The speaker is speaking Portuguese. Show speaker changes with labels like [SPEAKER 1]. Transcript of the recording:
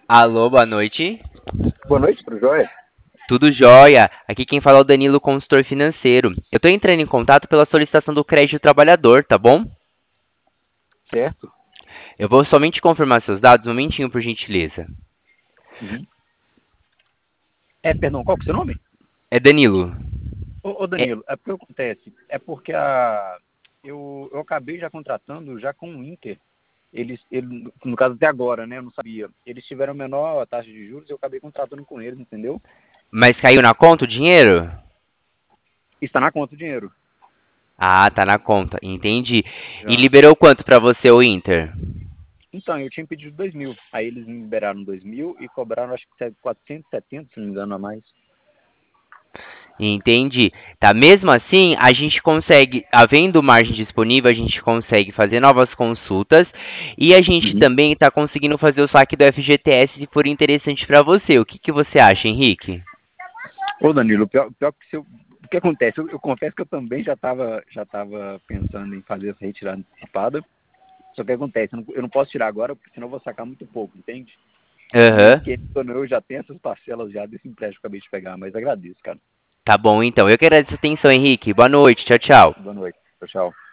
[SPEAKER 1] Alô, boa noite.
[SPEAKER 2] Boa noite, tudo jóia?
[SPEAKER 1] Tudo jóia? Aqui quem fala é o Danilo, consultor financeiro. Eu tô entrando em contato pela solicitação do crédito trabalhador, tá bom?
[SPEAKER 2] Certo?
[SPEAKER 1] Eu vou somente confirmar seus dados, um momentinho, por gentileza.
[SPEAKER 2] Uhum. Perdão, qual que é o seu nome?
[SPEAKER 1] É Danilo.
[SPEAKER 2] Ô,
[SPEAKER 1] É,
[SPEAKER 2] Danilo, é porque acontece, é porque eu acabei já contratando já com o Inter, no caso até agora, né, eu não sabia, eles tiveram menor taxa de juros e eu acabei contratando com eles, entendeu?
[SPEAKER 1] mas caiu na conta o dinheiro?
[SPEAKER 2] Está na conta o dinheiro,
[SPEAKER 1] Ah, tá na conta, entendi. E
[SPEAKER 2] já.
[SPEAKER 1] liberou quanto pra você, o Inter?
[SPEAKER 2] Então, eu tinha pedido 2.000, aí eles me liberaram 2.000 e cobraram acho que 470, se não me engano, a mais.
[SPEAKER 1] Entendi. Tá, mesmo assim, a gente consegue, havendo margem disponível, a gente consegue fazer novas consultas e a gente
[SPEAKER 2] Uhum.
[SPEAKER 1] também está conseguindo fazer o saque do FGTS se for interessante para você. O que que você acha, Henrique?
[SPEAKER 2] Ô, Danilo, pior que se eu, o que acontece? Eu confesso que eu também já tava pensando em fazer essa retirada antecipada. Só que acontece, eu não posso tirar agora, porque senão eu vou sacar muito pouco, entende? E
[SPEAKER 1] Aham.
[SPEAKER 2] que quando eu já tenho essas parcelas já desse empréstimo que eu acabei de pegar, mas agradeço, cara.
[SPEAKER 1] Tá bom, então. Eu que agradeço a atenção, Henrique. Boa noite. Tchau, tchau.
[SPEAKER 2] Boa noite. Tchau, tchau.